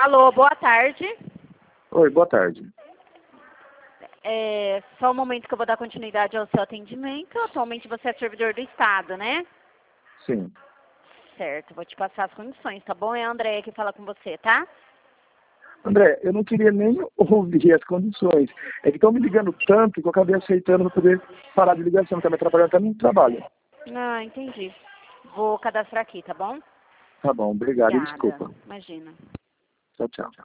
Alô, boa tarde. Oi, boa tarde. Só um momento que eu vou dar continuidade ao seu atendimento. Atualmente você é servidor do Estado, né? Sim. Certo, vou te passar as condições, tá bom? É a Andréia que fala com você, tá? André, eu não queria nem ouvir as condições. É que estão me ligando tanto que eu acabei aceitando para poder parar de ligação, porque a minha atrapalhando até no trabalho. Ah, entendi. Vou cadastrar aqui, tá bom? Tá bom, obrigado e Obrigada. desculpa. Imagina. Tchau, tchau.